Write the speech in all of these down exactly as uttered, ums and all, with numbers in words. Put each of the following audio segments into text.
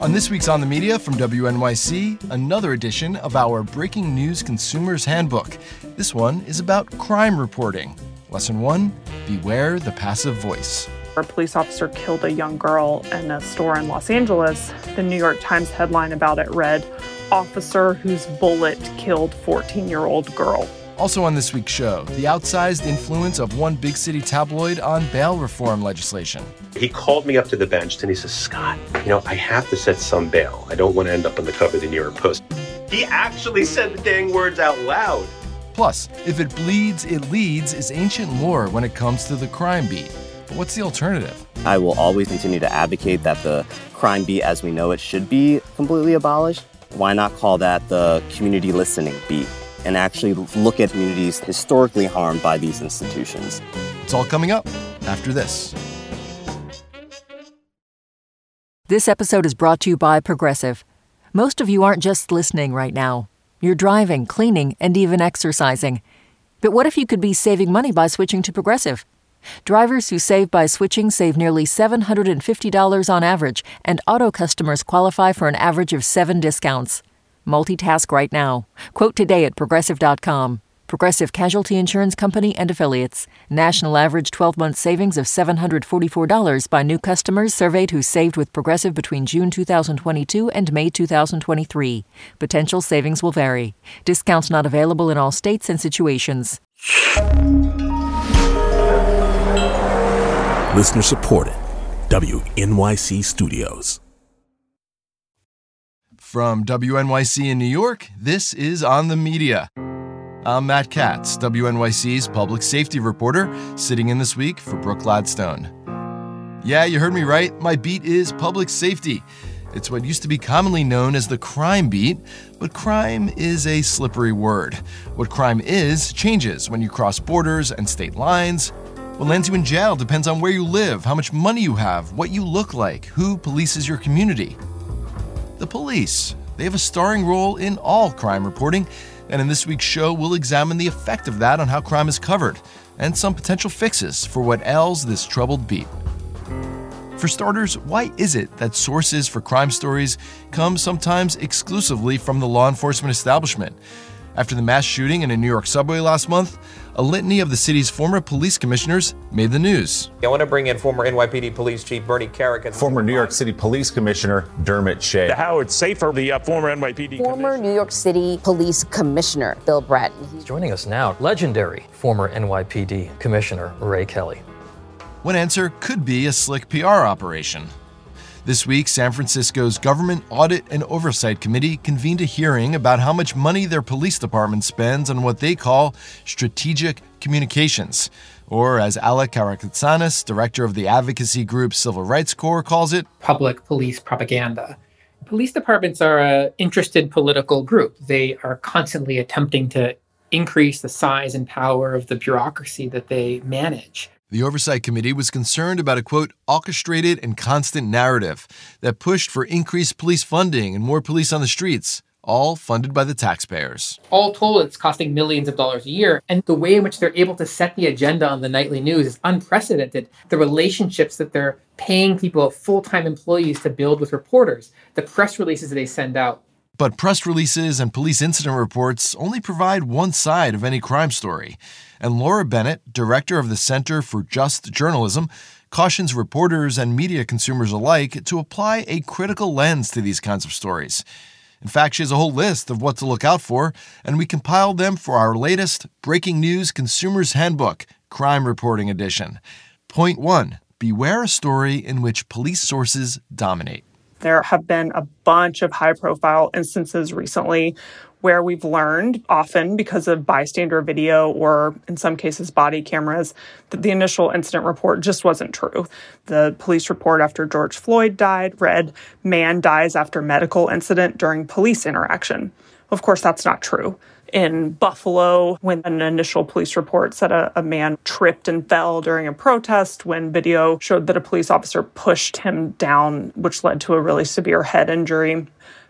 On this week's On the Media from W N Y C, another edition of our Breaking News Consumer's Handbook. This one is about crime reporting. Lesson one, beware the passive voice. A police officer killed a young girl in a store in Los Angeles. The New York Times headline about it read, "Officer whose bullet killed fourteen-year-old girl." Also on this week's show, the outsized influence of one big city tabloid on bail reform legislation. He called me up to the bench and he says, "Scott, you know, I have to set some bail. I don't want to end up on the cover of the New York Post." He actually said the dang words out loud. Plus, if it bleeds, it leads is ancient lore when it comes to the crime beat. But what's the alternative? I will always continue to advocate that the crime beat as we know it should be completely abolished. Why not call that the community listening beat and actually look at communities historically harmed by these institutions? It's all coming up after this. This episode is brought to you by Progressive. Most of you aren't just listening right now. You're driving, cleaning, and even exercising. But what if you could be saving money by switching to Progressive? Drivers who save by switching save nearly seven hundred fifty dollars on average, and auto customers qualify for an average of seven discounts. Multitask right now. Quote today at Progressive dot com. Progressive Casualty Insurance Company and Affiliates. National average twelve-month savings of seven hundred forty-four dollars by new customers surveyed who saved with Progressive between June two thousand twenty-two and May two thousand twenty-three. Potential savings will vary. Discounts not available in all states and situations. Listener supported. W N Y C Studios. From W N Y C in New York, this is On the Media. I'm Matt Katz, W N Y C's public safety reporter, sitting in this week for Brooke Gladstone. Yeah, you heard me right. My beat is public safety. It's what used to be commonly known as the crime beat, but crime is a slippery word. What crime is changes when you cross borders and state lines. What lands you in jail depends on where you live, how much money you have, what you look like, who polices your community. The police. They have a starring role in all crime reporting, and in this week's show, we'll examine the effect of that on how crime is covered, and some potential fixes for what ails this troubled beat. For starters, why is it that sources for crime stories come sometimes exclusively from the law enforcement establishment? After the mass shooting in a New York subway last month, a litany of the city's former police commissioners made the news. I want to bring in former N Y P D Police Chief Bernie Kerik and former New York City Police Commissioner Dermot Shea. Howard Safer, the uh, former N Y P D former New York City Police Commissioner Bill Bratton. He's joining us now, legendary former N Y P D Commissioner Ray Kelly. One answer could be a slick P R operation. This week, San Francisco's Government Audit and Oversight Committee convened a hearing about how much money their police department spends on what they call strategic communications, or as Alec Karakatsanis, director of the advocacy group Civil Rights Corps, calls it, public police propaganda. Police departments are an interested political group. They are constantly attempting to increase the size and power of the bureaucracy that they manage. The Oversight Committee was concerned about a, quote, orchestrated and constant narrative that pushed for increased police funding and more police on the streets, all funded by the taxpayers. All told, it's costing millions of dollars a year, and the way in which they're able to set the agenda on the nightly news is unprecedented. The relationships that they're paying people, full-time employees, to build with reporters, the press releases that they send out. But press releases and police incident reports only provide one side of any crime story. And Laura Bennett, director of the Center for Just Journalism, cautions reporters and media consumers alike to apply a critical lens to these kinds of stories. In fact, she has a whole list of what to look out for, and we compiled them for our latest Breaking News Consumer's Handbook, Crime Reporting Edition. Point one, beware a story in which police sources dominate. There have been a bunch of high-profile instances recently where we've learned, often because of bystander video or, in some cases, body cameras, that the initial incident report just wasn't true. The police report after George Floyd died read, "Man dies after medical incident during police interaction." Of course, that's not true. In Buffalo, when an initial police report said a, a man tripped and fell during a protest, when video showed that a police officer pushed him down, which led to a really severe head injury.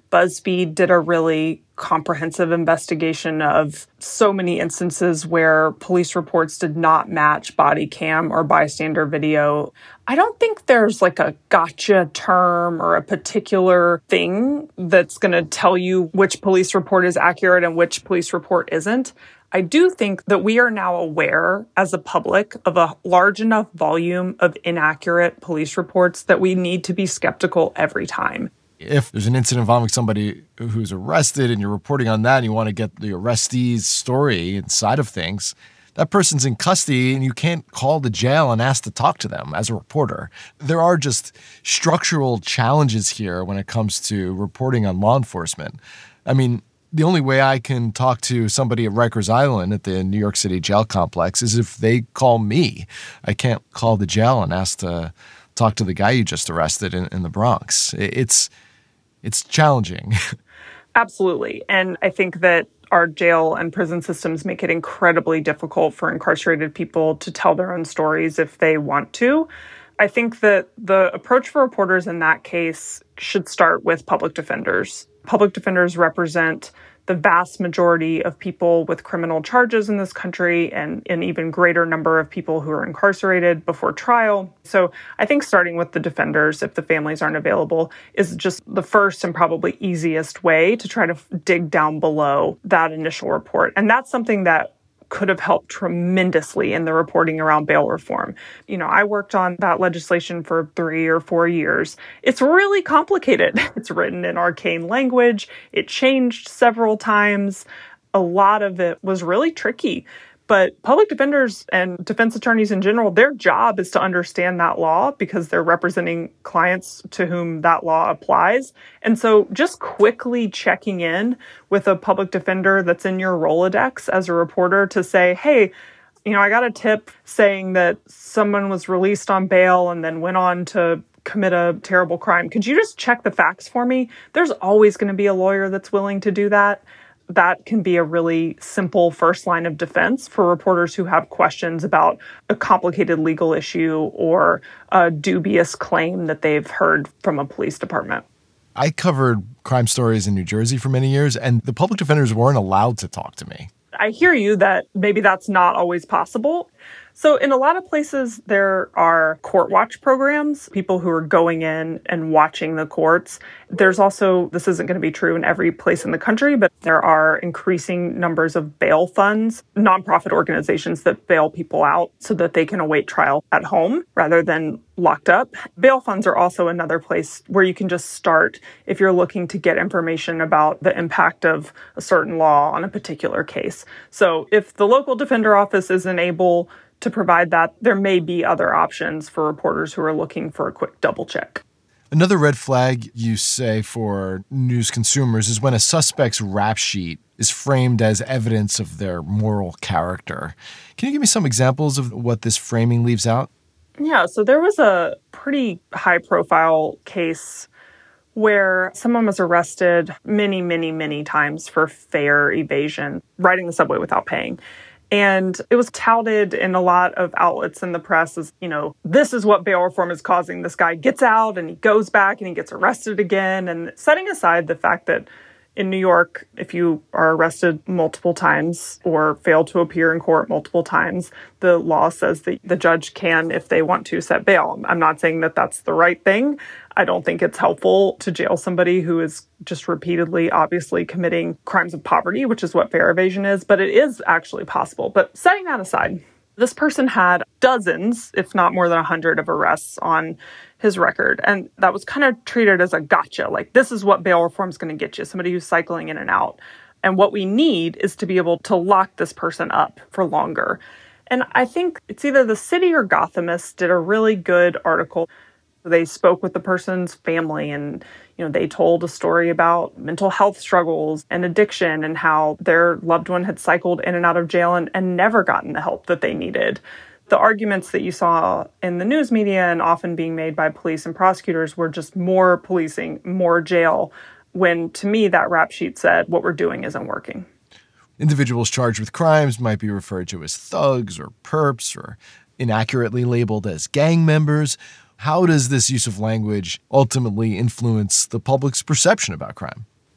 BuzzFeed did a really comprehensive investigation of so many instances where police reports did not match body cam or bystander video. I don't think there's like a gotcha term or a particular thing that's going to tell you which police report is accurate and which police report isn't. I do think that we are now aware as a public of a large enough volume of inaccurate police reports that we need to be skeptical every time. If there's an incident involving somebody who's arrested and you're reporting on that and you want to get the arrestee's story inside of things, that person's in custody and you can't call the jail and ask to talk to them as a reporter. There are just structural challenges here when it comes to reporting on law enforcement. I mean, the only way I can talk to somebody at Rikers Island at the New York City jail complex is if they call me. I can't call the jail and ask to talk to the guy you just arrested in, in the Bronx. It's It's challenging. Absolutely. And I think that our jail and prison systems make it incredibly difficult for incarcerated people to tell their own stories if they want to. I think that the approach for reporters in that case should start with public defenders. Public defenders represent the vast majority of people with criminal charges in this country and an even greater number of people who are incarcerated before trial. So I think starting with the defenders, if the families aren't available, is just the first and probably easiest way to try to dig down below that initial report. And that's something that could have helped tremendously in the reporting around bail reform. You know, I worked on that legislation for three or four years. It's really complicated. It's written in arcane language. It changed several times. A lot of it was really tricky. But public defenders and defense attorneys in general, their job is to understand that law because they're representing clients to whom that law applies. And so just quickly checking in with a public defender that's in your Rolodex as a reporter to say, hey, you know, I got a tip saying that someone was released on bail and then went on to commit a terrible crime. Could you just check the facts for me? There's always going to be a lawyer that's willing to do that. That can be a really simple first line of defense for reporters who have questions about a complicated legal issue or a dubious claim that they've heard from a police department. I covered crime stories in New Jersey for many years, and the public defenders weren't allowed to talk to me. I hear you that maybe that's not always possible. So in a lot of places, there are court watch programs, people who are going in and watching the courts. There's also, this isn't going to be true in every place in the country, but there are increasing numbers of bail funds, nonprofit organizations that bail people out so that they can await trial at home rather than locked up. Bail funds are also another place where you can just start if you're looking to get information about the impact of a certain law on a particular case. So if the local defender office isn't able to provide that, there may be other options for reporters who are looking for a quick double check. Another red flag, you say, for news consumers is when a suspect's rap sheet is framed as evidence of their moral character. Can you give me some examples of what this framing leaves out? Yeah, so there was a pretty high-profile case where someone was arrested many, many, many times for fare evasion, riding the subway without paying. And it was touted in a lot of outlets in the press as, you know, this is what bail reform is causing. This guy gets out and he goes back and he gets arrested again. And setting aside the fact that in New York, if you are arrested multiple times or fail to appear in court multiple times, the law says that the judge can, if they want to, set bail. I'm not saying that that's the right thing. I don't think it's helpful to jail somebody who is just repeatedly, obviously committing crimes of poverty, which is what fare evasion is, but it is actually possible. But setting that aside, this person had dozens, if not more than a hundred of arrests on his record. And that was kind of treated as a gotcha. Like, this is what bail reform is going to get you, somebody who's cycling in and out. And what we need is to be able to lock this person up for longer. And I think it's either the City or Gothamist did a really good article. They spoke with the person's family and, you know, they told a story about mental health struggles and addiction and how their loved one had cycled in and out of jail and, and never gotten the help that they needed. The arguments that you saw in the news media and often being made by police and prosecutors were just more policing, more jail, when to me that rap sheet said what we're doing isn't working. Individuals charged with crimes might be referred to as thugs or perps or inaccurately labeled as gang members. How does this use of language ultimately influence the public's perception about crime?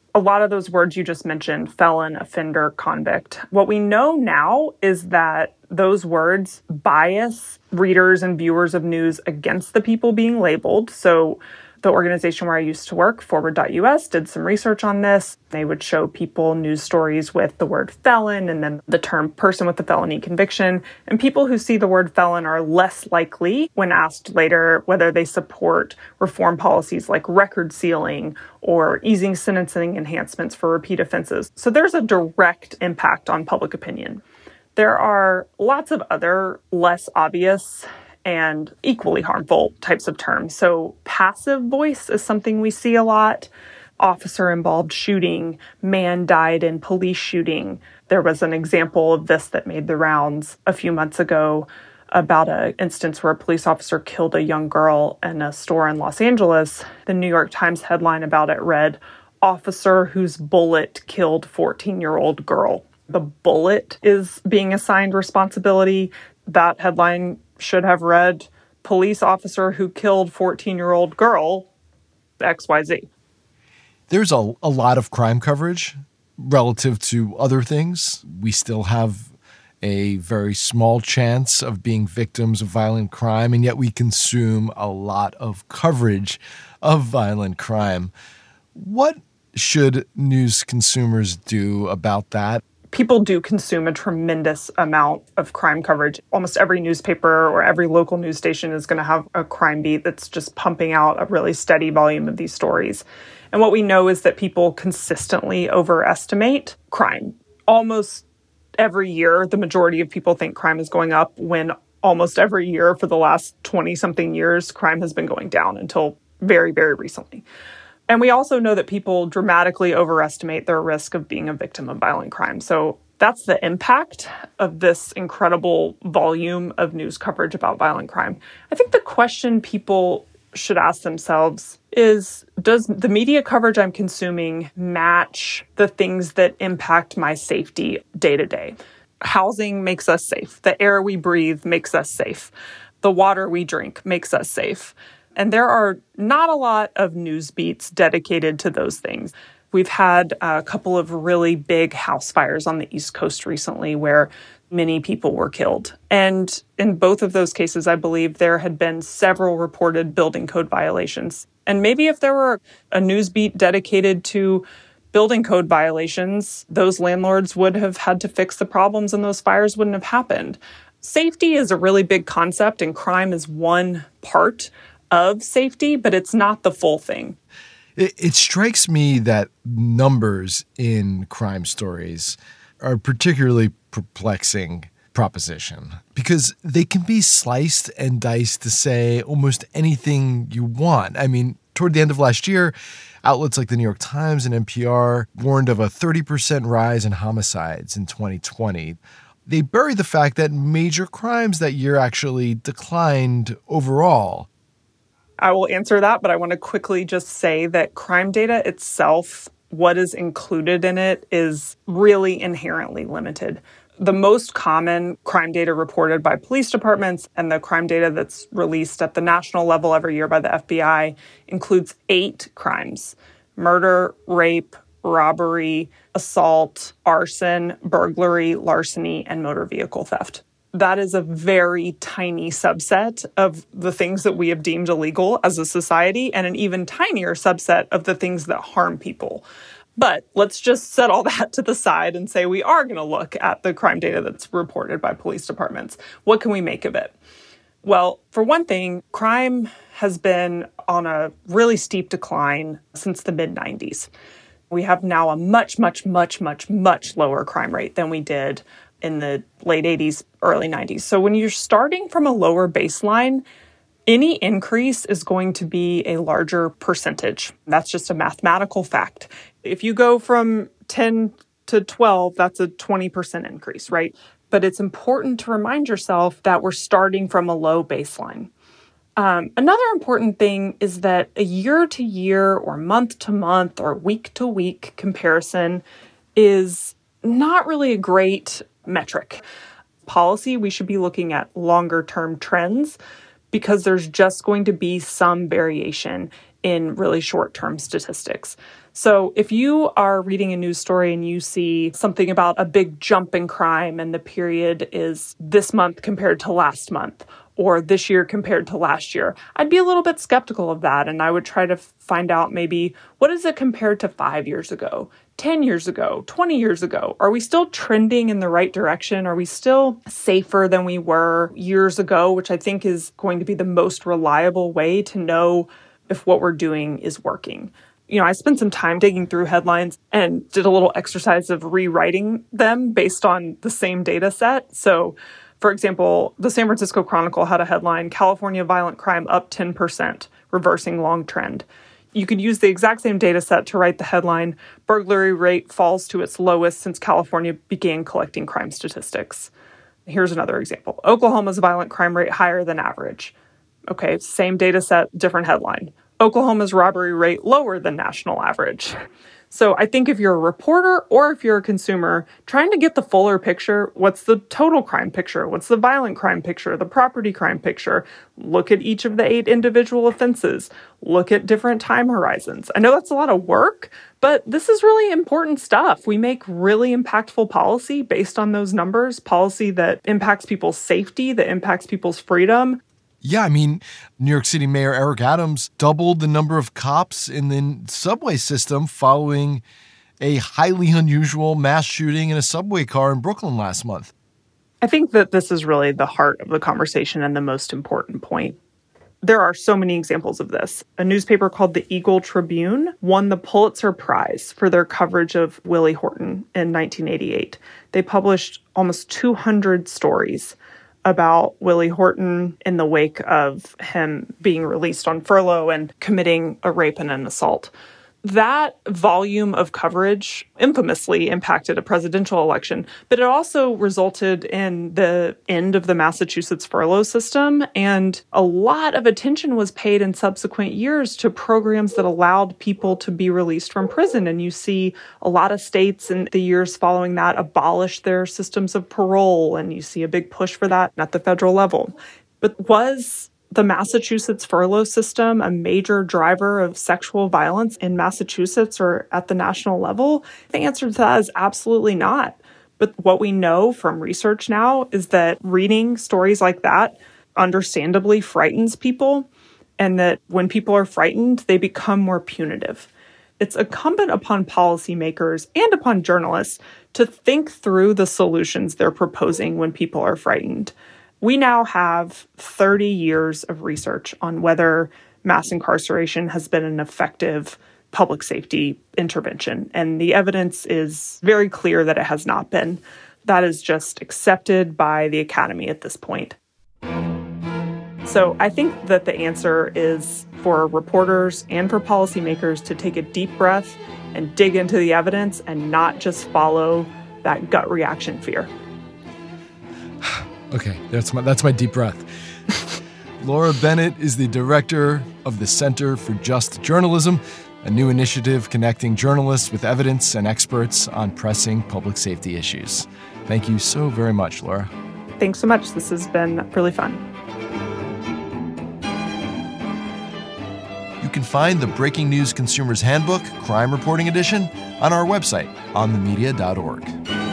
A lot of those words you just mentioned, felon, offender, convict. What we know now is that those words bias readers and viewers of news against the people being labeled. So the organization where I used to work, forward dot U S, did some research on this. They would show people news stories with the word felon and then the term person with a felony conviction. And people who see the word felon are less likely, when asked later whether they support reform policies like record sealing or easing sentencing enhancements for repeat offenses. So there's a direct impact on public opinion. There are lots of other less obvious and equally harmful types of terms. So passive voice is something we see a lot. Officer-involved shooting, man died in police shooting. There was an example of this that made the rounds a few months ago about an instance where a police officer killed a young girl in a store in Los Angeles. The New York Times headline about it read, "Officer whose bullet killed fourteen-year-old girl." The bullet is being assigned responsibility. That headline should have read, "Police officer who killed fourteen-year-old girl, X Y Z." There's a, a lot of crime coverage relative to other things. We still have a very small chance of being victims of violent crime, and yet we consume a lot of coverage of violent crime. What should news consumers do about that? People do consume a tremendous amount of crime coverage. Almost every newspaper or every local news station is going to have a crime beat that's just pumping out a really steady volume of these stories. And what we know is that people consistently overestimate crime. Almost every year, the majority of people think crime is going up, when almost every year for the last twenty-something years, crime has been going down until very, very recently. And we also know that people dramatically overestimate their risk of being a victim of violent crime. So that's the impact of this incredible volume of news coverage about violent crime. I think the question people should ask themselves is, does the media coverage I'm consuming match the things that impact my safety day to day? Housing makes us safe. The air we breathe makes us safe. The water we drink makes us safe. And there are not a lot of news beats dedicated to those things. We've had a couple of really big house fires on the East Coast recently where many people were killed. And in both of those cases, I believe there had been several reported building code violations. And maybe if there were a news beat dedicated to building code violations, those landlords would have had to fix the problems and those fires wouldn't have happened. Safety is a really big concept, and crime is one part of safety, but it's not the full thing. It, it strikes me that numbers in crime stories are a particularly perplexing proposition because they can be sliced and diced to say almost anything you want. I mean, toward the end of last year, outlets like the New York Times and N P R warned of a thirty percent rise in homicides in twenty twenty. They bury the fact that major crimes that year actually declined overall. I will answer that, but I want to quickly just say that crime data itself, what is included in it, is really inherently limited. The most common crime data reported by police departments and the crime data that's released at the national level every year by the F B I includes eight crimes: murder, rape, robbery, assault, arson, burglary, larceny, and motor vehicle theft. That is a very tiny subset of the things that we have deemed illegal as a society, and an even tinier subset of the things that harm people. But let's just set all that to the side and say we are going to look at the crime data that's reported by police departments. What can we make of it? Well, for one thing, crime has been on a really steep decline since the mid nineties. We have now a much, much, much, much, much lower crime rate than we did in the late eighties, early nineties. So when you're starting from a lower baseline, any increase is going to be a larger percentage. That's just a mathematical fact. If you go from ten to twelve, that's a twenty percent increase, right? But it's important to remind yourself that we're starting from a low baseline. Um, another important thing is that a year to year or month to month or week to week comparison is not really a great metric. Policy, we should be looking at longer term trends because there's just going to be some variation in really short-term statistics. So if you are reading a news story and you see something about a big jump in crime and the period is this month compared to last month, or this year compared to last year, I'd be a little bit skeptical of that. And I would try to find out maybe, what is it compared to five years ago, ten years ago, twenty years ago? Are we still trending in the right direction? Are we still safer than we were years ago, which I think is going to be the most reliable way to know if what we're doing is working. You know, I spent some time digging through headlines and did a little exercise of rewriting them based on the same data set. So, for example, the San Francisco Chronicle had a headline, California violent crime up ten percent, reversing long trend. You could use the exact same data set to write the headline, burglary rate falls to its lowest since California began collecting crime statistics. Here's another example. Oklahoma's violent crime rate higher than average. Okay, same data set, different headline. Oklahoma's robbery rate lower than national average. So I think if you're a reporter or if you're a consumer trying to get the fuller picture, what's the total crime picture? What's the violent crime picture? The property crime picture? Look at each of the eight individual offenses. Look at different time horizons. I know that's a lot of work, but this is really important stuff. We make really impactful policy based on those numbers, policy that impacts people's safety, that impacts people's freedom. Yeah, I mean, New York City Mayor Eric Adams doubled the number of cops in the subway system following a highly unusual mass shooting in a subway car in Brooklyn last month. I think that this is really the heart of the conversation and the most important point. There are so many examples of this. A newspaper called the Eagle Tribune won the Pulitzer Prize for their coverage of Willie Horton in nineteen eighty-eight. They published almost two hundred stories about Willie Horton in the wake of him being released on furlough and committing a rape and an assault. That volume of coverage infamously impacted a presidential election, but it also resulted in the end of the Massachusetts furlough system, and a lot of attention was paid in subsequent years to programs that allowed people to be released from prison. And you see a lot of states in the years following that abolish their systems of parole, and you see a big push for that at the federal level. But was the Massachusetts furlough system a major driver of sexual violence in Massachusetts or at the national level? The answer to that is absolutely not. But what we know from research now is that reading stories like that understandably frightens people, and that when people are frightened, they become more punitive. It's incumbent upon policymakers and upon journalists to think through the solutions they're proposing when people are frightened. We now have thirty years of research on whether mass incarceration has been an effective public safety intervention, and the evidence is very clear that it has not been. That is just accepted by the academy at this point. So I think that the answer is for reporters and for policymakers to take a deep breath and dig into the evidence and not just follow that gut reaction fear. Okay, that's my that's my deep breath. Laura Bennett is the director of the Center for Just Journalism, a new initiative connecting journalists with evidence and experts on pressing public safety issues. Thank you so very much, Laura. Thanks so much. This has been really fun. You can find the Breaking News Consumer's Handbook, Crime Reporting Edition, on our website, on the media dot org.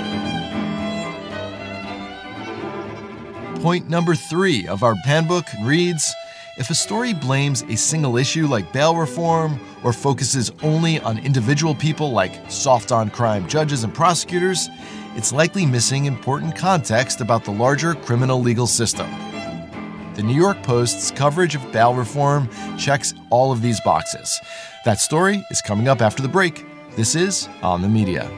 Point number three of our handbook reads, if a story blames a single issue like bail reform or focuses only on individual people like soft-on-crime judges and prosecutors, it's likely missing important context about the larger criminal legal system. The New York Post's coverage of bail reform checks all of these boxes. That story is coming up after the break. This is On the Media.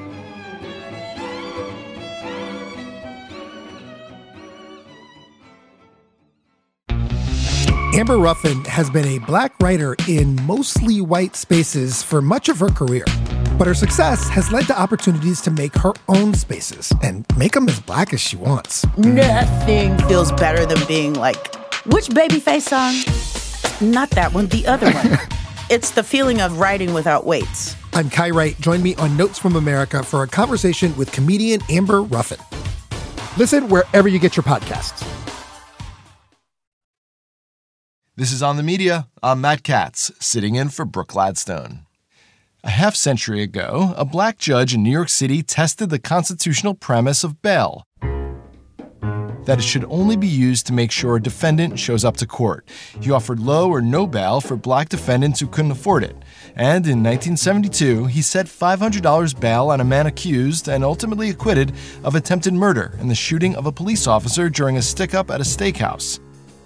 Amber Ruffin has been a black writer in mostly white spaces for much of her career. But her success has led to opportunities to make her own spaces and make them as black as she wants. Nothing feels better than being like, which Babyface song? Not that one, the other one. It's the feeling of writing without weights. I'm Kai Wright. Join me on Notes from America for a conversation with comedian Amber Ruffin. Listen wherever you get your podcasts. This is On the Media. I'm Matt Katz, sitting in for Brooke Gladstone. A half century ago, a black judge in New York City tested the constitutional premise of bail, that it should only be used to make sure a defendant shows up to court. He offered low or no bail for black defendants who couldn't afford it. And in nineteen seventy-two, he set five hundred dollars bail on a man accused and ultimately acquitted of attempted murder in the shooting of a police officer during a stick-up at a steakhouse.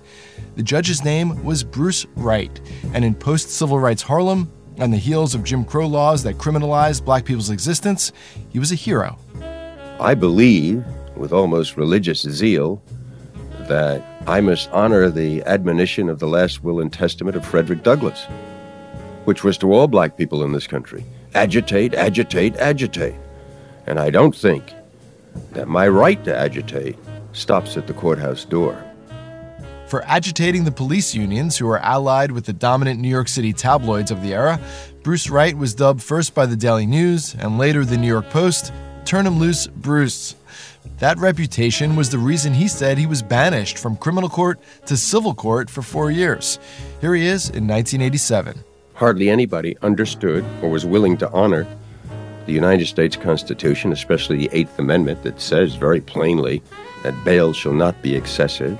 The judge's name was Bruce Wright, and in post-civil rights Harlem, on the heels of Jim Crow laws that criminalized black people's existence, he was a hero. I believe, with almost religious zeal, that I must honor the admonition of the last will and testament of Frederick Douglass, which was to all black people in this country: agitate, agitate, agitate. And I don't think that my right to agitate stops at the courthouse door. For agitating the police unions who were allied with the dominant New York City tabloids of the era, Bruce Wright was dubbed first by the Daily News and later the New York Post, "Turn 'em loose, Bruce." That reputation was the reason he said he was banished from criminal court to civil court for four years. Here he is in nineteen eighty-seven. Hardly anybody understood or was willing to honor the United States Constitution, especially the Eighth Amendment, that says very plainly that bail shall not be excessive.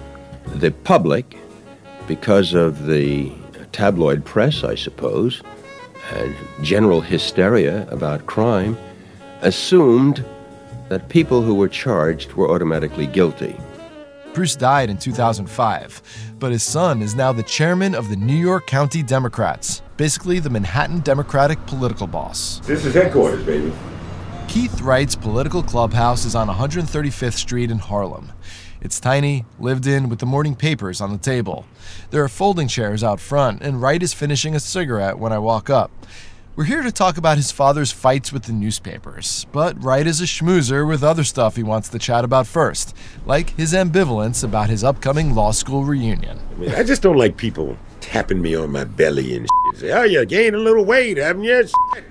The public, because of the tabloid press, I suppose, and general hysteria about crime, assumed that people who were charged were automatically guilty. Bruce died in two thousand five, but his son is now the chairman of the New York County Democrats, basically the Manhattan Democratic political boss. This is headquarters, baby. Keith Wright's political clubhouse is on one hundred thirty-fifth Street in Harlem. It's tiny, lived in, with the morning papers on the table. There are folding chairs out front, and Wright is finishing a cigarette when I walk up. We're here to talk about his father's fights with the newspapers, but Wright is a schmoozer with other stuff he wants to chat about first, like his ambivalence about his upcoming law school reunion. I mean, I just don't like people tapping me on my belly and shit. Say, oh, you gained a little weight, haven't you?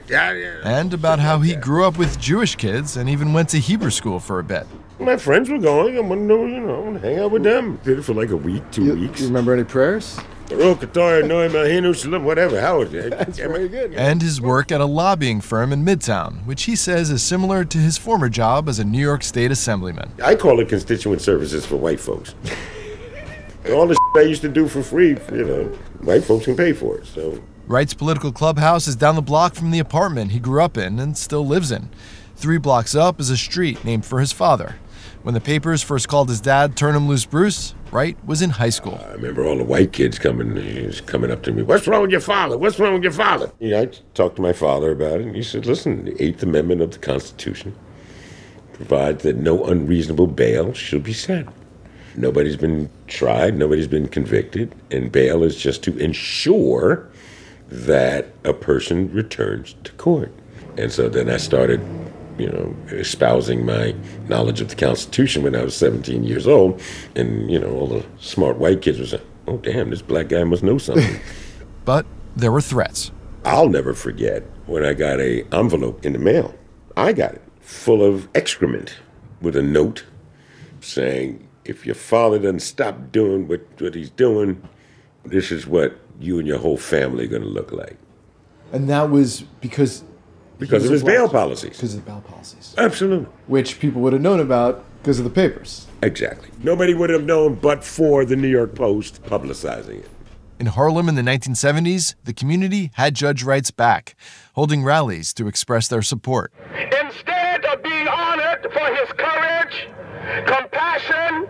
And about how he grew up with Jewish kids and even went to Hebrew school for a bit. My friends were going. I wanted to, you know, hang out with them. Did it for like a week, two you, weeks. You remember any prayers? Whatever. How was it? That's very good. And his work at a lobbying firm in Midtown, which he says is similar to his former job as a New York State assemblyman. I call it constituent services for white folks. All the shit I used to do for free, you know, white folks can pay for it. So Wright's political clubhouse is down the block from the apartment he grew up in and still lives in. Three blocks up is a street named for his father. When the papers first called his dad "Turn 'em loose, Bruce," Wright was in high school. I remember all the white kids coming, coming up to me. What's wrong with your father? What's wrong with your father? Yeah, I talked to my father about it, and he said, listen, the Eighth Amendment of the Constitution provides that no unreasonable bail shall be set. Nobody's been tried, nobody's been convicted, and bail is just to ensure that a person returns to court. And so then I started, you know, espousing my knowledge of the Constitution when I was seventeen years old. And, you know, all the smart white kids were saying, oh, damn, this black guy must know something. But there were threats. I'll never forget when I got a envelope in the mail. I got it full of excrement with a note saying, if your father doesn't stop doing what, what he's doing, this is what you and your whole family are going to look like. And that was because... Because of his bail policies. Because of the bail policies. Absolutely. Which people would have known about because of the papers. Exactly. Nobody would have known but for the New York Post publicizing it. In Harlem in the nineteen seventies, the community had Judge Wright's back, holding rallies to express their support. Instead of being honored for his courage, compassion,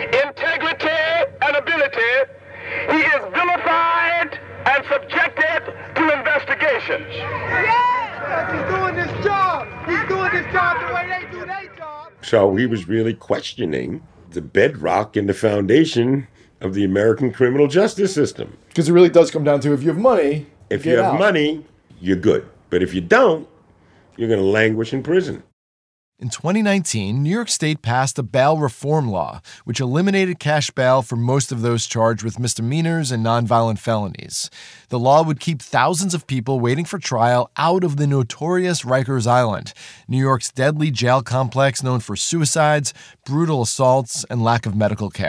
integrity, and ability, he is vilified and subjected to investigations. Yeah! He's doing this job. He's doing this job the way they do their job. So he was really questioning the bedrock and the foundation of the American criminal justice system. Because it really does come down to if you have money, if you have out. money, you're good. But if you don't, you're going to languish in prison. In twenty nineteen, New York State passed a bail reform law, which eliminated cash bail for most of those charged with misdemeanors and nonviolent felonies. The law would keep thousands of people waiting for trial out of the notorious Rikers Island, New York's deadly jail complex known for suicides, brutal assaults, and lack of medical care.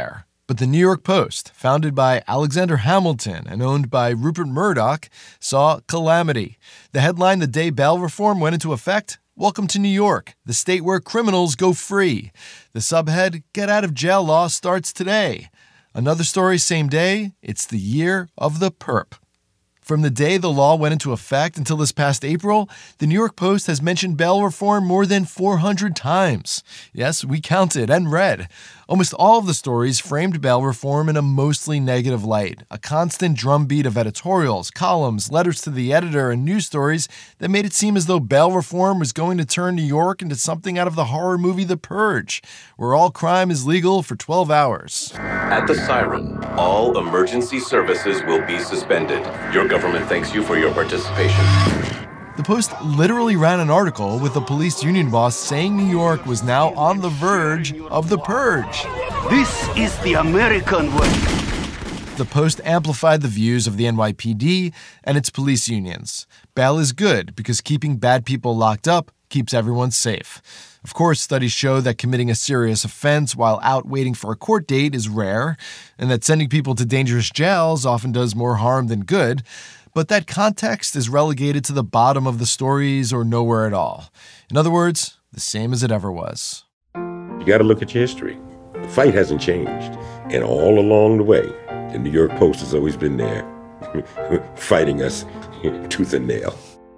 But the New York Post, founded by Alexander Hamilton and owned by Rupert Murdoch, saw calamity. The headline the day bail reform went into effect: "Welcome to New York, the state where criminals go free." The subhead, "Get out of jail law starts today." Another story, same day, it's the year of the perp. From the day the law went into effect until this past April, the New York Post has mentioned bail reform more than four hundred times. Yes, we counted and read. Almost all of the stories framed bail reform in a mostly negative light, a constant drumbeat of editorials, columns, letters to the editor, and news stories that made it seem as though bail reform was going to turn New York into something out of the horror movie The Purge, where all crime is legal for twelve hours. At the siren, all emergency services will be suspended. Your government thanks you for your participation. The Post literally ran an article with a police union boss saying New York was now on the verge of the purge. This is the American way. The Post amplified the views of the N Y P D and its police unions. Bail is good because keeping bad people locked up keeps everyone safe. Of course, studies show that committing a serious offense while out waiting for a court date is rare, and that sending people to dangerous jails often does more harm than good. But that context is relegated to the bottom of the stories or nowhere at all. In other words, the same as it ever was. You got to look at your history. The fight hasn't changed. And all along the way, the New York Post has always been there, fighting us tooth and nail.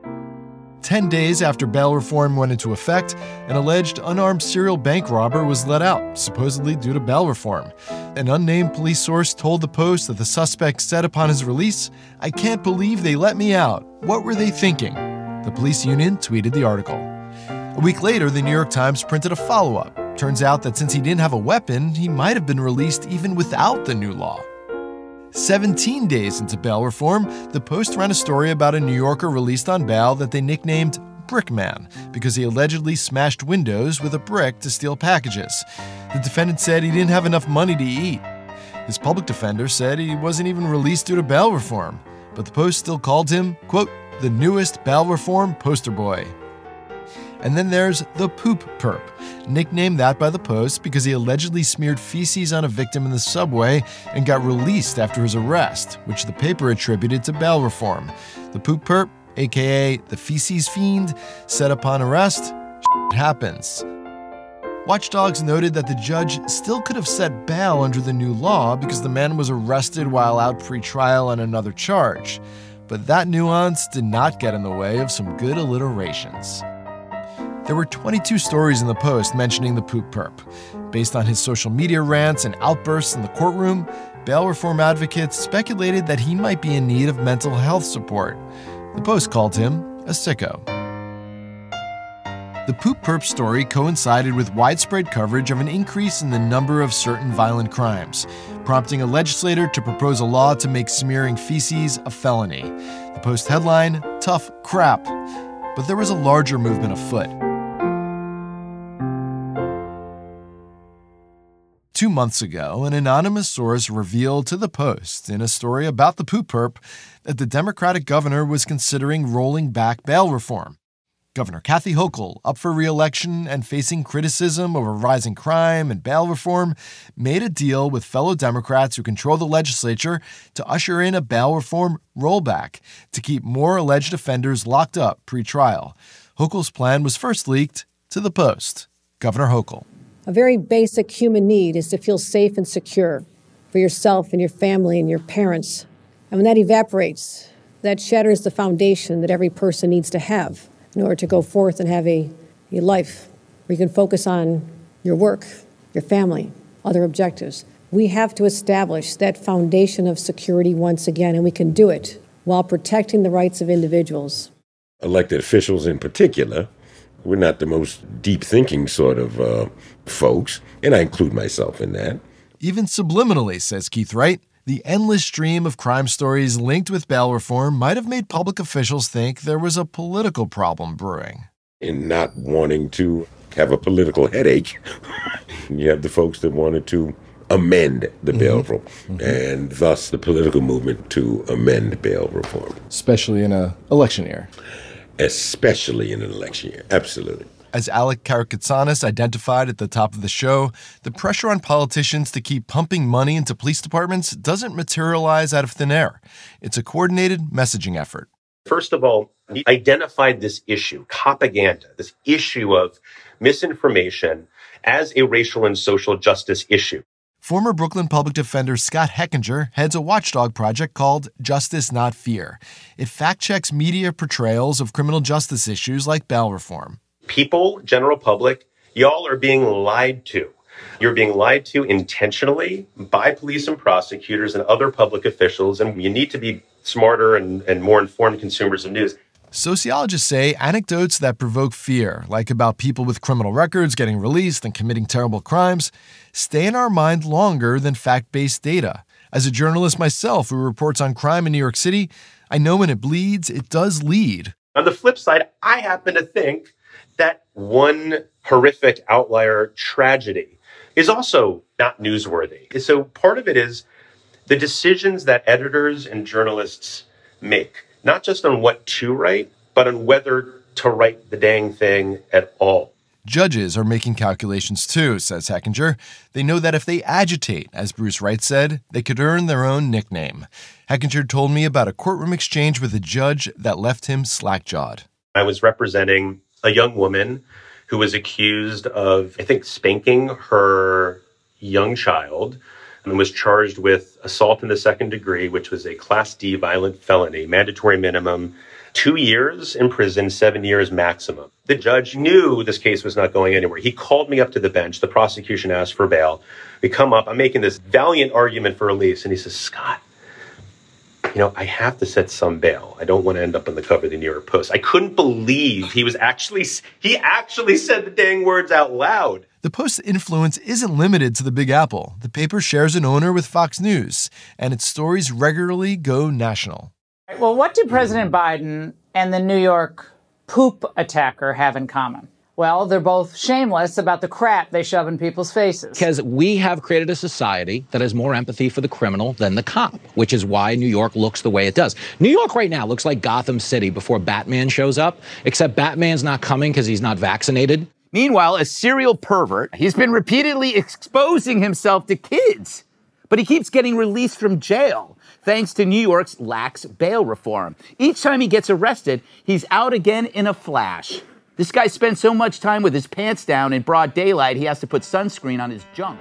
Ten days after bail reform went into effect, an alleged unarmed serial bank robber was let out, supposedly due to bail reform. An unnamed police source told the Post that the suspect said upon his release, "I can't believe they let me out. What were they thinking?" The police union tweeted the article. A week later, the New York Times printed a follow-up. Turns out that since he didn't have a weapon, he might have been released even without the new law. Seventeen days into bail reform, the Post ran a story about a New Yorker released on bail that they nicknamed Brickman because he allegedly smashed windows with a brick to steal packages. The defendant said he didn't have enough money to eat. His public defender said he wasn't even released due to bail reform, but the Post still called him, quote, the newest bail reform poster boy. And then there's the Poop Perp, nicknamed that by the Post because he allegedly smeared feces on a victim in the subway and got released after his arrest, which the paper attributed to bail reform. The Poop Perp, aka the Feces Fiend, said upon arrest, "Shit happens." Watchdogs noted that the judge still could have set bail under the new law because the man was arrested while out pre-trial on another charge. But that nuance did not get in the way of some good alliterations. There were twenty-two stories in the Post mentioning the Poop Perp. Based on his social media rants and outbursts in the courtroom, bail reform advocates speculated that he might be in need of mental health support. The Post called him a sicko. The Poop Perp story coincided with widespread coverage of an increase in the number of certain violent crimes, prompting a legislator to propose a law to make smearing feces a felony. The Post headline, "Tough crap." But there was a larger movement afoot. Two months ago, an anonymous source revealed to the Post in a story about the Poop Perp that the Democratic governor was considering rolling back bail reform. Governor Kathy Hochul, up for re-election and facing criticism over rising crime and bail reform, made a deal with fellow Democrats who control the legislature to usher in a bail reform rollback to keep more alleged offenders locked up pre-trial. Hochul's plan was first leaked to the Post. Governor Hochul. A very basic human need is to feel safe and secure for yourself and your family and your parents. And when that evaporates, that shatters the foundation that every person needs to have in order to go forth and have a, a life where you can focus on your work, your family, other objectives. We have to establish that foundation of security once again, and we can do it while protecting the rights of individuals. Elected officials in particular, we're not the most deep-thinking sort of uh, folks, and I include myself in that. Even subliminally, says Keith Wright, the endless stream of crime stories linked with bail reform might have made public officials think there was a political problem brewing. In not wanting to have a political headache, you have the folks that wanted to amend the mm-hmm. bail reform, mm-hmm. and thus the political movement to amend bail reform. Especially in an election year. Especially in an election year, absolutely. As Alec Karakatsanis identified at the top of the show, the pressure on politicians to keep pumping money into police departments doesn't materialize out of thin air. It's a coordinated messaging effort. First of all, he identified this issue, propaganda, this issue of misinformation as a racial and social justice issue. Former Brooklyn public defender Scott Hechinger heads a watchdog project called Justice Not Fear. It fact-checks media portrayals of criminal justice issues like bail reform. People, general public, y'all are being lied to. You're being lied to intentionally by police and prosecutors and other public officials, and you need to be smarter and, and more informed consumers of news. Sociologists say anecdotes that provoke fear, like about people with criminal records getting released and committing terrible crimes, stay in our mind longer than fact-based data. As a journalist myself who reports on crime in New York City, I know when it bleeds, it does lead. On the flip side, I happen to think that one horrific outlier tragedy is also not newsworthy. So part of it is the decisions that editors and journalists make, not just on what to write, but on whether to write the dang thing at all. Judges are making calculations too, says Hechinger. They know that if they agitate, as Bruce Wright said, they could earn their own nickname. Hechinger told me about a courtroom exchange with a judge that left him slack-jawed. I was representing a young woman who was accused of, I think, spanking her young child and was charged with assault in the second degree, which was a Class D violent felony, mandatory minimum, two years in prison, seven years maximum. The judge knew this case was not going anywhere. He called me up to the bench. The prosecution asked for bail. We come up. I'm making this valiant argument for release. And he says, Scott, you know, I have to set some bail. I don't want to end up on the cover of the New York Post. I couldn't believe he was actually, he actually said the dang words out loud. The Post's influence isn't limited to the Big Apple. The paper shares an owner with Fox News, and its stories regularly go national. Well, what do President Biden and the New York poop attacker have in common? Well, they're both shameless about the crap they shove in people's faces. Because we have created a society that has more empathy for the criminal than the cop, which is why New York looks the way it does. New York right now looks like Gotham City before Batman shows up, except Batman's not coming because he's not vaccinated. Meanwhile, a serial pervert, he's been repeatedly exposing himself to kids, but he keeps getting released from jail thanks to New York's lax bail reform. Each time he gets arrested, he's out again in a flash. This guy spends so much time with his pants down in broad daylight, he has to put sunscreen on his junk.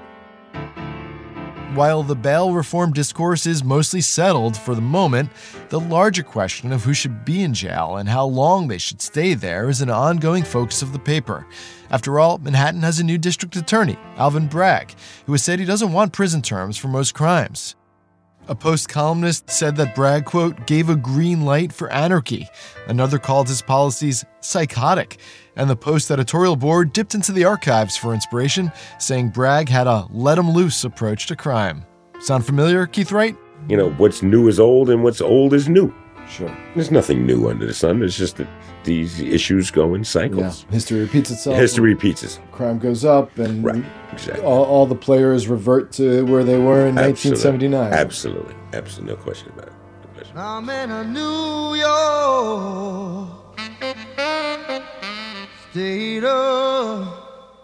While the bail reform discourse is mostly settled for the moment, the larger question of who should be in jail and how long they should stay there is an ongoing focus of the paper. After all, Manhattan has a new district attorney, Alvin Bragg, who has said he doesn't want prison terms for most crimes. A Post columnist said that Bragg, quote, gave a green light for anarchy. Another called his policies psychotic. And the Post editorial board dipped into the archives for inspiration, saying Bragg had a let-him-loose approach to crime. Sound familiar, Keith Wright? You know, what's new is old and what's old is new. Sure. There's nothing new under the sun. It's just that these issues go in cycles. Yeah. History repeats itself. History repeats itself. Crime goes up, and right. Exactly. all, all the players revert to where they were in nineteen seventy-nine. Absolutely. Absolutely. No question about it. No question. I'm in a New York state of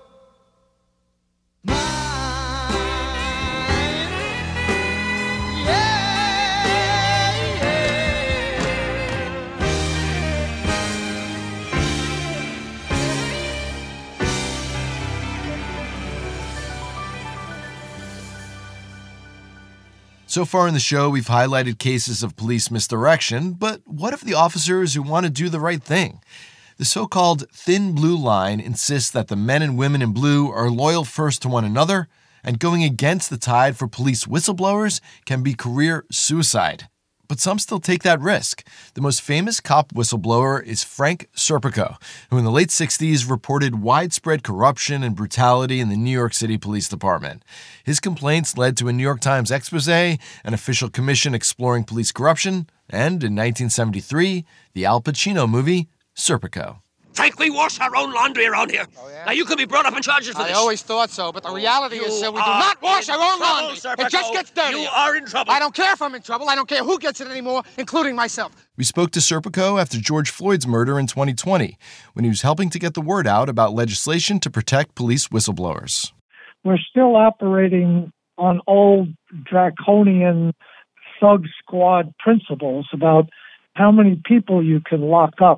So far in the show, we've highlighted cases of police misdirection, but what if the officers who want to do the right thing? The so-called thin blue line insists that the men and women in blue are loyal first to one another, and going against the tide for police whistleblowers can be career suicide. But some still take that risk. The most famous cop whistleblower is Frank Serpico, who in the late sixties reported widespread corruption and brutality in the New York City Police Department. His complaints led to a New York Times expose, an official commission exploring police corruption, and in nineteen seventy-three, the Al Pacino movie, Serpico. Frank, we wash our own laundry around here. Oh, yeah? Now, you could be brought up on charges for I this. I always thought so, but the Oh, reality is you uh, we do are not wash in our own trouble, laundry. Serpico. It just gets dirty. You are in trouble. I don't care if I'm in trouble. I don't care who gets it anymore, including myself. We spoke to Serpico after George Floyd's murder in twenty twenty, when he was helping to get the word out about legislation to protect police whistleblowers. We're still operating on old draconian thug squad principles about how many people you can lock up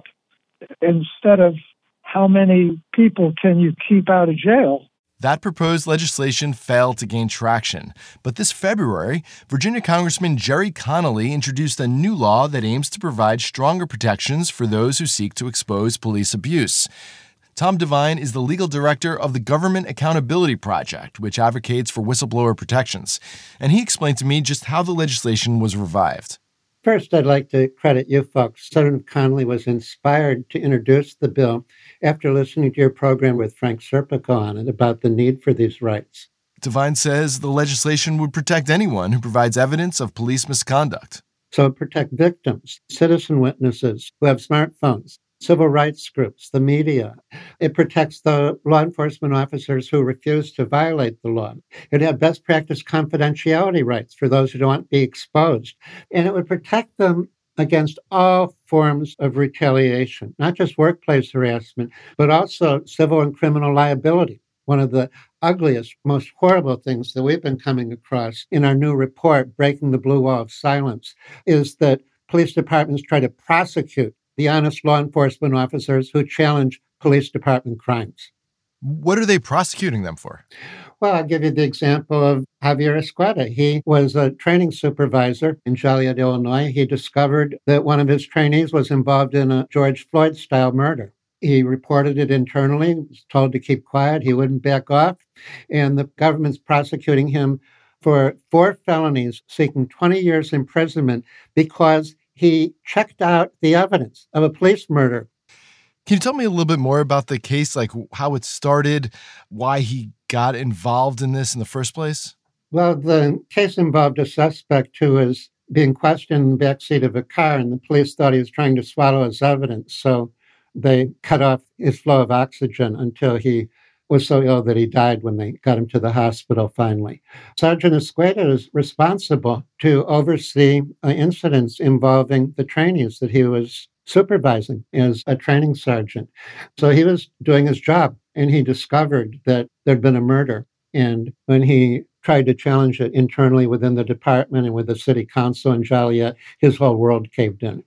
instead of how many people can you keep out of jail. That proposed legislation failed to gain traction. But this February, Virginia Congressman Gerry Connolly introduced a new law that aims to provide stronger protections for those who seek to expose police abuse. Tom Devine is the legal director of the Government Accountability Project, which advocates for whistleblower protections. And he explained to me just how the legislation was revived. First, I'd like to credit you folks. Senator Connolly was inspired to introduce the bill after listening to your program with Frank Serpico on it about the need for these rights. Devine says the legislation would protect anyone who provides evidence of police misconduct. So protect victims, citizen witnesses who have smartphones, civil rights groups, the media. It protects the law enforcement officers who refuse to violate the law. It had best practice confidentiality rights for those who don't want to be exposed. And it would protect them against all forms of retaliation, not just workplace harassment, but also civil and criminal liability. One of the ugliest, most horrible things that we've been coming across in our new report, Breaking the Blue Wall of Silence, is that police departments try to prosecute the honest law enforcement officers who challenge police department crimes. What are they prosecuting them for? Well, I'll give you the example of Javier Escueta. He was a training supervisor in Joliet, Illinois. He discovered that one of his trainees was involved in a George Floyd-style murder. He reported it internally, was told to keep quiet. He wouldn't back off. And the government's prosecuting him for four felonies, seeking twenty years imprisonment because he checked out the evidence of a police murder. Can you tell me a little bit more about the case, like how it started, why he got involved in this in the first place? Well, the case involved a suspect who was being questioned in the backseat of a car, and the police thought he was trying to swallow his evidence. So they cut off his flow of oxygen until he was so ill that he died when they got him to the hospital finally. Sergeant Escueta is responsible to oversee uh, incidents involving the trainees that he was supervising as a training sergeant. So he was doing his job, and he discovered that there'd been a murder. And when he tried to challenge it internally within the department and with the city council in Joliet, his whole world caved in.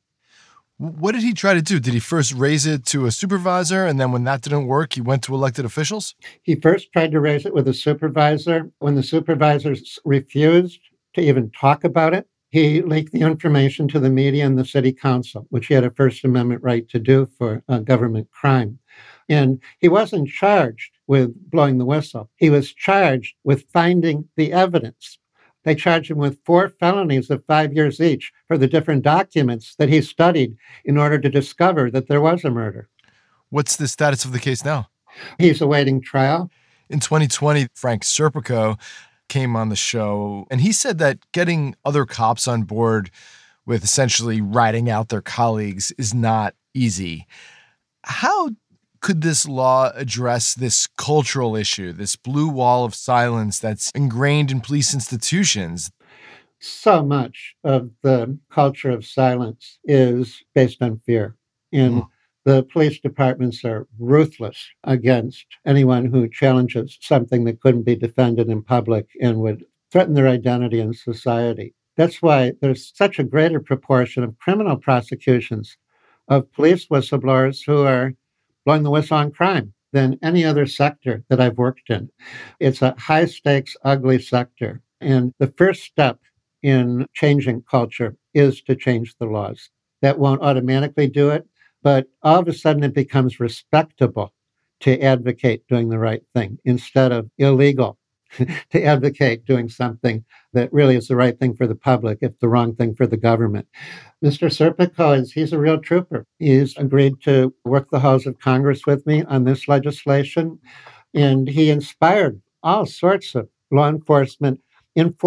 What did he try to do? Did he first raise it to a supervisor, and then when that didn't work, he went to elected officials? He first tried to raise it with a supervisor. When the supervisors refused to even talk about it, he leaked the information to the media and the city council, which he had a First Amendment right to do for a government crime. And he wasn't charged with blowing the whistle. He was charged with finding the evidence. They charged him with four felonies of five years each for the different documents that he studied in order to discover that there was a murder. What's the status of the case now? He's awaiting trial. In twenty twenty, Frank Serpico came on the show, and he said that getting other cops on board with essentially ratting out their colleagues is not easy. How could this law address this cultural issue, this blue wall of silence that's ingrained in police institutions? So much of the culture of silence is based on fear. And mm. the police departments are ruthless against anyone who challenges something that couldn't be defended in public and would threaten their identity in society. That's why there's such a greater proportion of criminal prosecutions of police whistleblowers who are blowing the whistle on crime than any other sector that I've worked in. It's a high-stakes, ugly sector. And the first step in changing culture is to change the laws. That won't automatically do it, but all of a sudden it becomes respectable to advocate doing the right thing instead of illegal to advocate doing something that really is the right thing for the public, if the wrong thing for the government. Mister Serpico, is he's a real trooper. He's agreed to work the halls of Congress with me on this legislation, and he inspired all sorts of law enforcement informal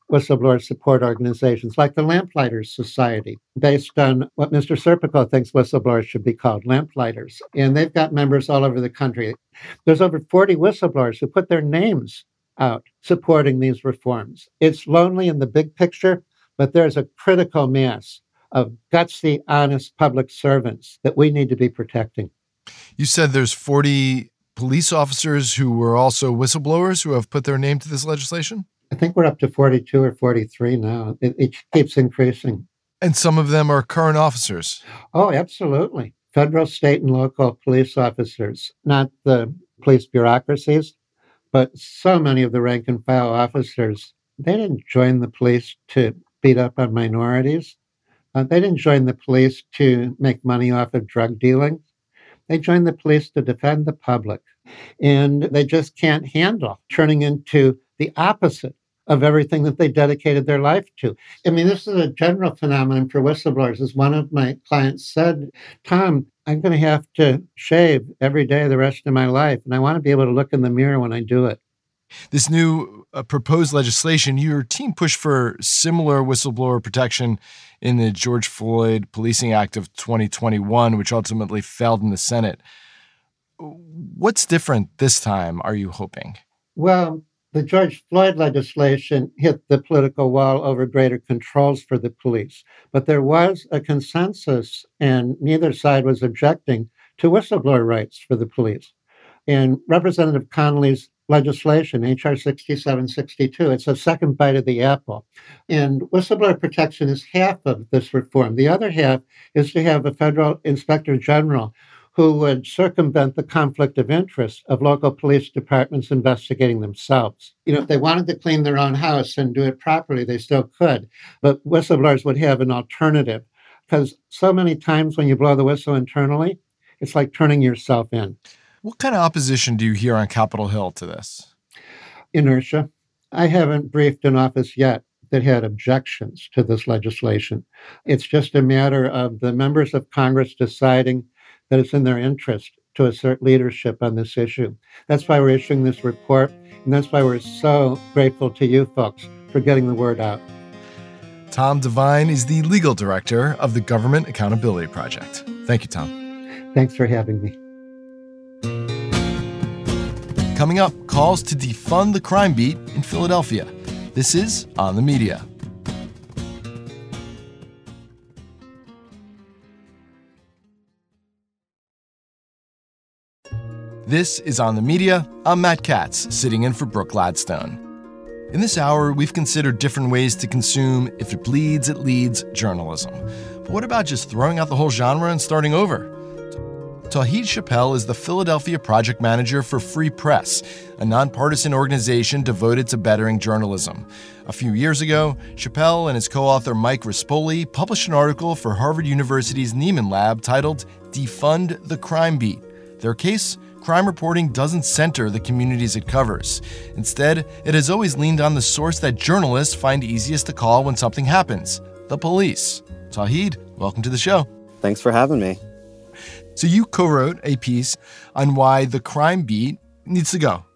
whistleblower support organizations like the Lamplighters Society, based on what Mister Serpico thinks whistleblowers should be called, Lamplighters. And they've got members all over the country. There's over forty whistleblowers who put their names out supporting these reforms. It's lonely in the big picture, but there's a critical mass of gutsy, honest public servants that we need to be protecting. You said there's forty police officers who were also whistleblowers who have put their name to this legislation? I think we're up to forty-two or forty-three now. It, it keeps increasing. And some of them are current officers? Oh, absolutely. Federal, state, and local police officers, not the police bureaucracies, but so many of the rank and file officers, they didn't join the police to beat up on minorities. Uh, they didn't join the police to make money off of drug dealing. They joined the police to defend the public. And they just can't handle turning into the opposite of everything that they dedicated their life to. I mean, this is a general phenomenon for whistleblowers. As one of my clients said, Tom, I'm going to have to shave every day the rest of my life, and I want to be able to look in the mirror when I do it. This new uh, proposed legislation, your team pushed for similar whistleblower protection in the George Floyd Policing Act of twenty twenty-one, which ultimately failed in the Senate. What's different this time, are you hoping? Well, the George Floyd legislation hit the political wall over greater controls for the police. But there was a consensus, and neither side was objecting to whistleblower rights for the police. And Representative Connolly's legislation, H R sixty-seven sixty-two, it's a second bite of the apple. And whistleblower protection is half of this reform. The other half is to have a federal inspector general who would circumvent the conflict of interest of local police departments investigating themselves. You know, if they wanted to clean their own house and do it properly, they still could. But whistleblowers would have an alternative, because so many times when you blow the whistle internally, it's like turning yourself in. What kind of opposition do you hear on Capitol Hill to this? Inertia. I haven't briefed an office yet that had objections to this legislation. It's just a matter of the members of Congress deciding that it's in their interest to assert leadership on this issue. That's why we're issuing this report, and that's why we're so grateful to you folks for getting the word out. Tom Devine is the legal director of the Government Accountability Project. Thank you, Tom. Thanks for having me. Coming up, calls to defund the crime beat in Philadelphia. This is On the Media. This is On the Media. I'm Matt Katz, sitting in for Brooke Gladstone. In this hour, we've considered different ways to consume If It Bleeds, It Leads journalism. But what about just throwing out the whole genre and starting over? Tauheed Chappell is the Philadelphia project manager for Free Press, a nonpartisan organization devoted to bettering journalism. A few years ago, Chappell and his co-author Mike Rispoli published an article for Harvard University's Nieman Lab titled Defund the Crime Beat. Their case? Crime reporting doesn't center the communities it covers. Instead, it has always leaned on the source that journalists find easiest to call when something happens, the police. Tauheed, welcome to the show. Thanks for having me. So you co-wrote a piece on why the crime beat needs to go.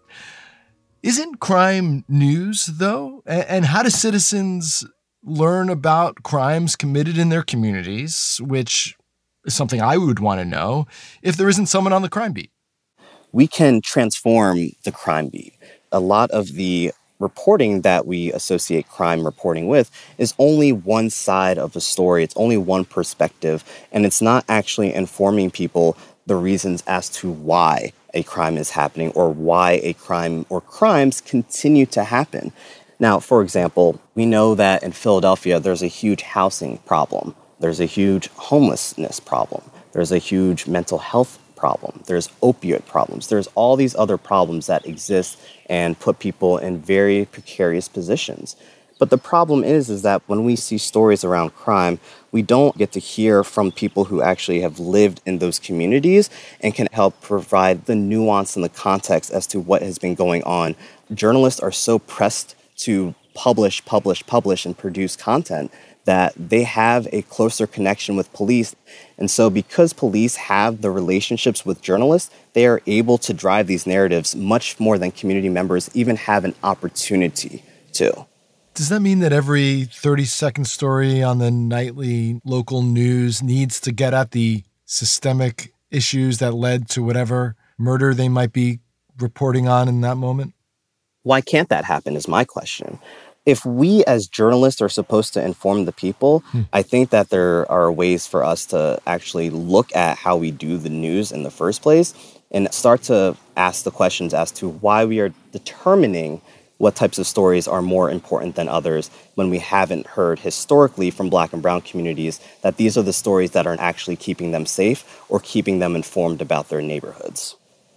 Isn't crime news, though? And how do citizens learn about crimes committed in their communities, which is something I would want to know, if there isn't someone on the crime beat? We can transform the crime beat. A lot of the reporting that we associate crime reporting with is only one side of the story. It's only one perspective, and it's not actually informing people the reasons as to why a crime is happening or why a crime or crimes continue to happen. Now, for example, we know that in Philadelphia, there's a huge housing problem. There's a huge homelessness problem. There's a huge mental health problem. There's opioid problems. There's all these other problems that exist and put people in very precarious positions. But the problem is, is that when we see stories around crime, we don't get to hear from people who actually have lived in those communities and can help provide the nuance and the context as to what has been going on. Journalists are so pressed to publish, publish, publish, and produce content that they have a closer connection with police. And so because police have the relationships with journalists, they are able to drive these narratives much more than community members even have an opportunity to. Does that mean that every thirty-second story on the nightly local news needs to get at the systemic issues that led to whatever murder they might be reporting on in that moment? Why can't that happen is my question. If we as journalists are supposed to inform the people, hmm. I think that there are ways for us to actually look at how we do the news in the first place and start to ask the questions as to why we are determining what types of stories are more important than others when we haven't heard historically from Black and Brown communities that these are the stories that are actually keeping them safe or keeping them informed about their neighborhoods.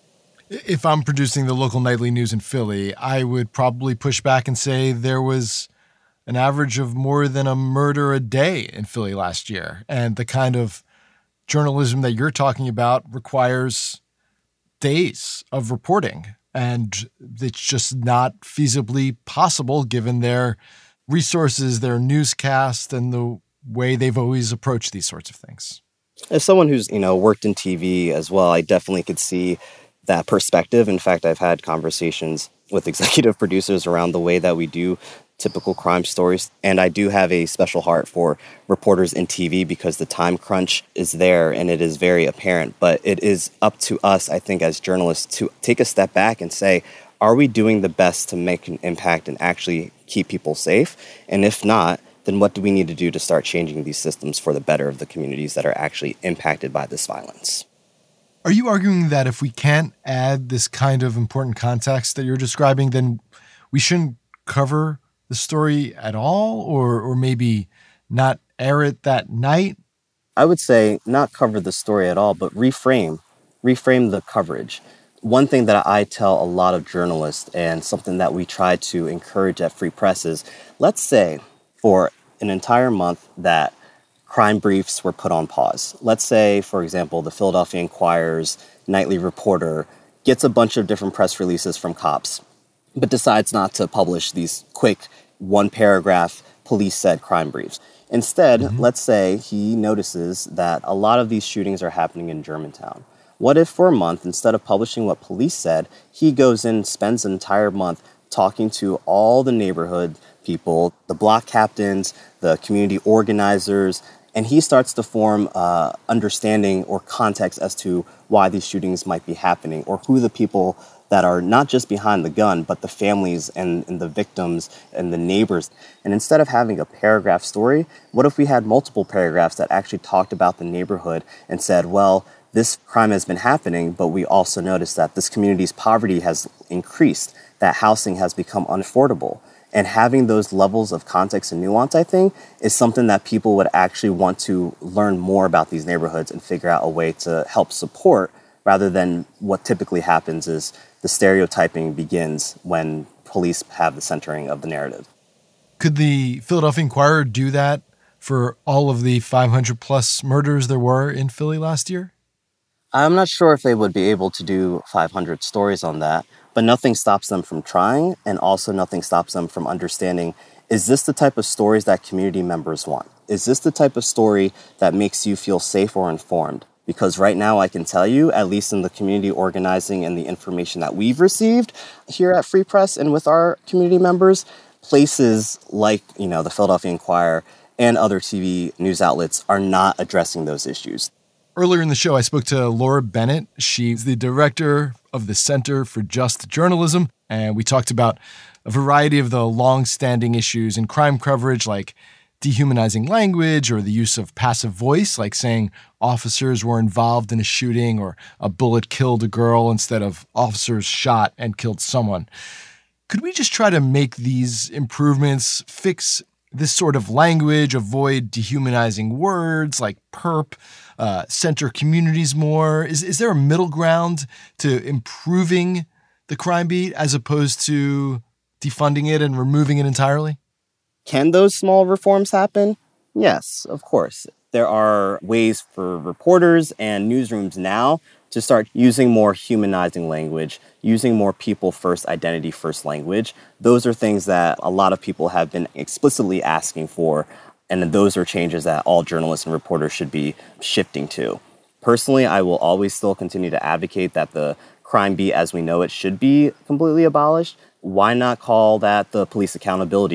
If I'm producing the local nightly news in Philly, I would probably push back and say there was an average of more than a murder a day in Philly last year. And the kind of journalism that you're talking about requires days of reporting. And it's just not feasibly possible given their resources, their newscast, and the way they've always approached these sorts of things. As someone who's, you know, worked in T V as well, I definitely could see that perspective. In fact, I've had conversations with executive producers around the way that we do typical crime stories. And I do have a special heart for reporters in T V because the time crunch is there and it is very apparent. But it is up to us, I think, as journalists to take a step back and say, are we doing the best to make an impact and actually keep people safe? And if not, then what do we need to do to start changing these systems for the better of the communities that are actually impacted by this violence? Are you arguing that if we can't add this kind of important context that you're describing, then we shouldn't cover the story at all, or or maybe not air it that night? I would say not cover the story at all, but reframe, reframe the coverage. One thing that I tell a lot of journalists and something that we try to encourage at Free Press is, let's say for an entire month that crime briefs were put on pause. Let's say, for example, the Philadelphia Inquirer's nightly reporter gets a bunch of different press releases from cops, but decides not to publish these quick one-paragraph police said crime briefs. Instead, mm-hmm. let's say he notices that a lot of these shootings are happening in Germantown. What if for a month, instead of publishing what police said, he goes in and spends an entire month talking to all the neighborhood people, the block captains, the community organizers, and he starts to form uh, understanding or context as to why these shootings might be happening or who the people that are not just behind the gun, but the families and, and the victims and the neighbors. And instead of having a paragraph story, what if we had multiple paragraphs that actually talked about the neighborhood and said, well, this crime has been happening, but we also noticed that this community's poverty has increased, that housing has become unaffordable. And having those levels of context and nuance, I think, is something that people would actually want to learn more about these neighborhoods and figure out a way to help support, rather than what typically happens is the stereotyping begins when police have the centering of the narrative. Could the Philadelphia Inquirer do that for all of the five hundred plus murders there were in Philly last year? I'm not sure if they would be able to do five hundred stories on that, but nothing stops them from trying, and also nothing stops them from understanding, is this the type of stories that community members want? Is this the type of story that makes you feel safe or informed? Because right now I can tell you, at least in the community organizing and the information that we've received here at Free Press and with our community members, places like, you know, the Philadelphia Inquirer and other T V news outlets are not addressing those issues. Earlier in the show, I spoke to Laura Bennett. She's the director of the Center for Just Journalism, and we talked about a variety of the long-standing issues in crime coverage, like dehumanizing language or the use of passive voice, like saying officers were involved in a shooting or a bullet killed a girl instead of officers shot and killed someone. Could we just try to make these improvements, fix this sort of language, avoid dehumanizing words like perp, uh, center communities more? Is is there a middle ground to improving the crime beat as opposed to defunding it and removing it entirely? Can those small reforms happen? Yes, of course. There are ways for reporters and newsrooms now to start using more humanizing language, using more people-first, identity-first language. Those are things that a lot of people have been explicitly asking for, and those are changes that all journalists and reporters should be shifting to. Personally, I will always still continue to advocate that the crime beat as we know it should be completely abolished. Why not call that the police accountability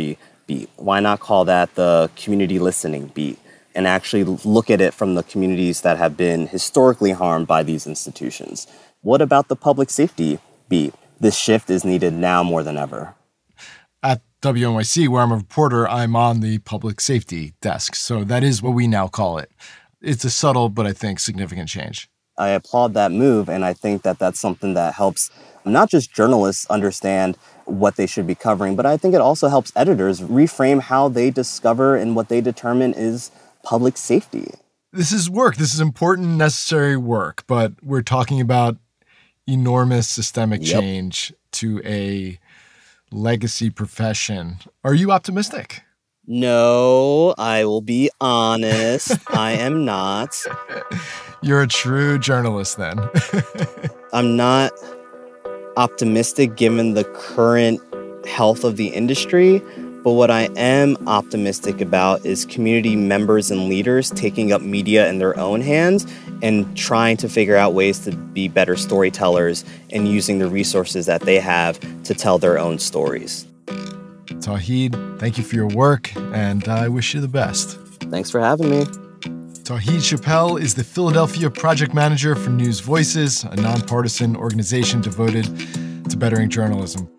beat? Why not call that the community listening beat and actually look at it from the communities that have been historically harmed by these institutions? What about the public safety beat? This shift is needed now more than ever. At W N Y C, where I'm a reporter, I'm on the public safety desk. So that is what we now call it. It's a subtle, but I think significant change. I applaud that move, and I think that that's something that helps not just journalists understand what they should be covering, but I think it also helps editors reframe how they discover and what they determine is public safety. This is work. This is important, necessary work, but we're talking about enormous systemic Yep. change to a legacy profession. Are you optimistic? No, I will be honest. I am not. You're a true journalist then. I'm not optimistic given the current health of the industry, but what I am optimistic about is community members and leaders taking up media in their own hands and trying to figure out ways to be better storytellers and using the resources that they have to tell their own stories. Tauhid, thank you for your work, and I wish you the best. Thanks for having me. Tauhid Chappell is the Philadelphia project manager for News Voices, a nonpartisan organization devoted to bettering journalism.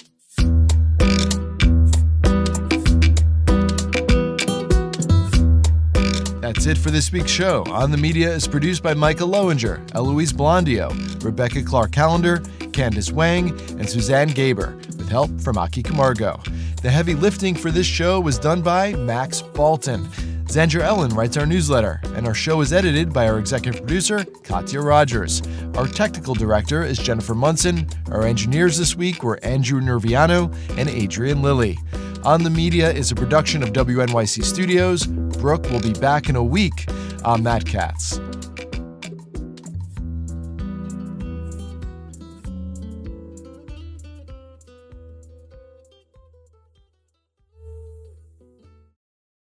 That's it for this week's show. On the Media is produced by Micah Lowinger, Eloise Blondio, Rebecca Clark-Callender, Candace Wang, and Suzanne Gaber, with help from Aki Camargo. The heavy lifting for this show was done by Max Balton. Zandra Ellen writes our newsletter, and our show is edited by our executive producer, Katya Rogers. Our technical director is Jennifer Munson. Our engineers this week were Andrew Nerviano and Adrian Lilly. On the Media is a production of W N Y C Studios. Brooke will be back in a week. I'm Matt Katz.